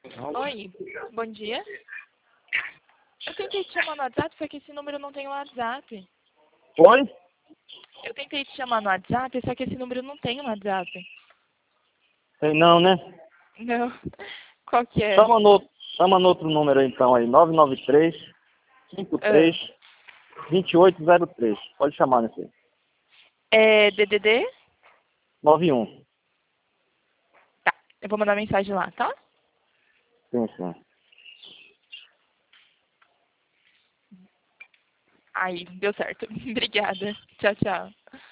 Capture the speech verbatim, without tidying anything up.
Oi, bom dia. Eu tentei te chamar no WhatsApp, só que esse número não tem WhatsApp. Oi? Eu tentei te chamar no WhatsApp, só que esse número não tem WhatsApp. Sei não, né? Não. Qual que é? Chama no, chama no outro número aí, então aí, nove nove três, cinco três, Ah, dois oito zero três. Pode chamar nesse aí. é D D D? nove um. Tá, eu vou mandar mensagem lá, tá? Sim, sim. Aí, deu certo. Obrigada. Tchau, tchau.